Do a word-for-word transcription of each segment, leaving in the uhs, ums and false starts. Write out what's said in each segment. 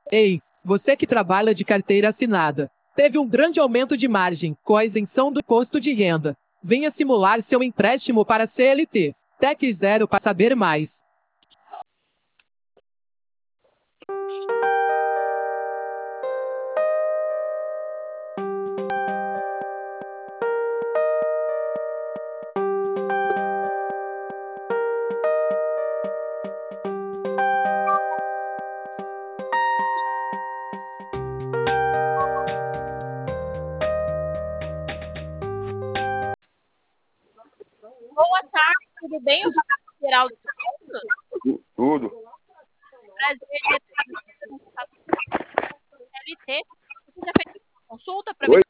Ei, você que trabalha de carteira assinada, teve um grande aumento de margem com a isenção do imposto de renda. Venha simular seu empréstimo para C L T. Tec Zero para saber mais. Boa tarde, tudo bem? Eu sou a Geraldo Santos. Tudo. Prazer em C L T. Você já fez uma consulta para ver? Oi?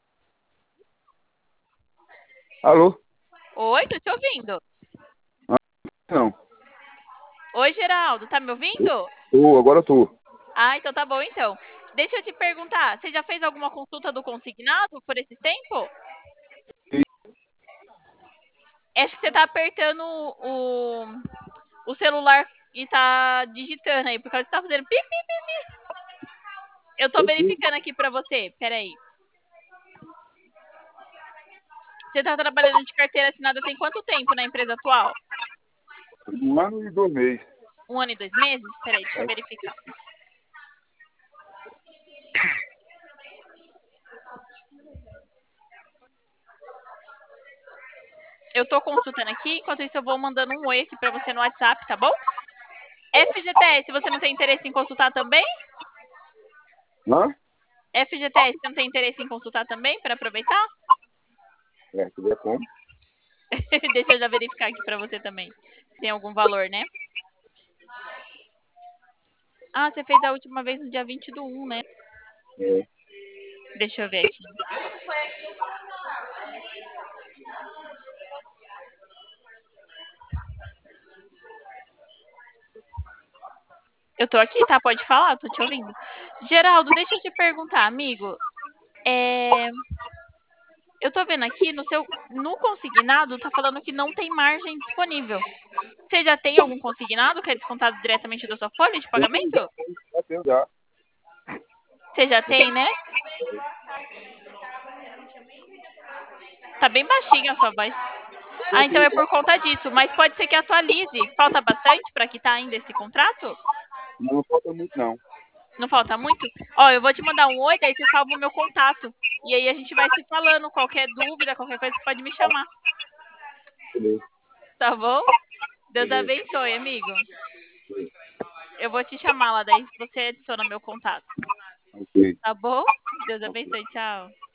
Alô? Oi, tô te ouvindo. Não. Oi, Geraldo, tá me ouvindo? Tô, agora tô. Ah, então tá bom então. Deixa eu te perguntar, você já fez alguma consulta do consignado por esse tempo? Acho que você tá apertando o, o celular e tá digitando aí, por causa que você tá fazendo pi, pi, pi, pi. Eu tô verificando aqui pra você, peraí. Você tá trabalhando de carteira assinada tem quanto tempo na empresa atual? Um ano e dois meses. Um ano e dois meses? Peraí, deixa eu verificar. Eu tô consultando aqui, enquanto isso eu vou mandando um oi aqui pra você no WhatsApp, tá bom? F G T S, você não tem interesse em consultar também? Hã? F G T S, você não tem interesse em consultar também, para aproveitar? É, se der como. Deixa eu já verificar aqui pra você também, se tem algum valor, né? Ah, você fez a última vez no dia vinte do um, né? É. Deixa eu ver aqui. Eu tô aqui, tá? Pode falar, tô te ouvindo. Geraldo, deixa eu te perguntar, amigo. É... Eu tô vendo aqui no seu, no consignado, tá falando que não tem margem disponível. Você já tem algum consignado que é descontado diretamente da sua folha de pagamento? Já tenho já. Você já tem, né? Tá bem baixinha a sua voz. Ah, então é por conta disso. Mas pode ser que atualize. Falta bastante para quitar ainda esse contrato? Não falta muito, não. Não falta muito? Ó, eu vou te mandar um oi, daí você salva o meu contato. E aí a gente vai se falando. Qualquer dúvida, qualquer coisa, você pode me chamar. Beleza. Tá bom? Deus Beleza. abençoe, amigo. Eu vou te chamar lá, daí você adiciona meu contato. Ok. Tá bom? Deus abençoe. Tchau.